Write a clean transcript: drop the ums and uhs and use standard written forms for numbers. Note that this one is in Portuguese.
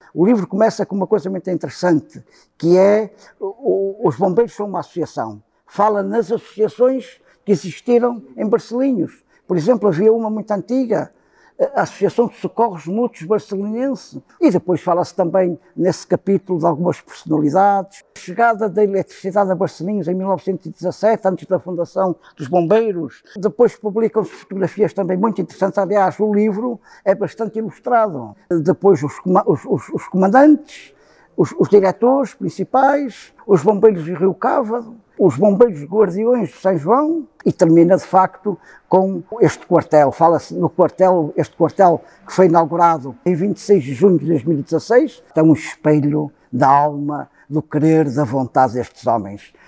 O livro começa com uma coisa muito interessante, que é os bombeiros são uma associação. Fala nas associações que existiram em Barcelinhos. Por exemplo, havia uma muito antiga, a Associação de Socorros Mútuos Barcelinense. E depois fala-se também, nesse capítulo, de algumas personalidades. A chegada da eletricidade a Barcelinhos em 1917, antes da fundação dos bombeiros. Depois publicam-se fotografias também muito interessantes. Aliás, o livro é bastante ilustrado. Depois os comandantes, os diretores principais, os bombeiros de Rio Cávado, os bombeiros guardiões de São João, e termina de facto com este quartel. Fala-se no quartel, este quartel que foi inaugurado em 26 de junho de 2016, é um espelho da alma, do querer, da vontade destes homens.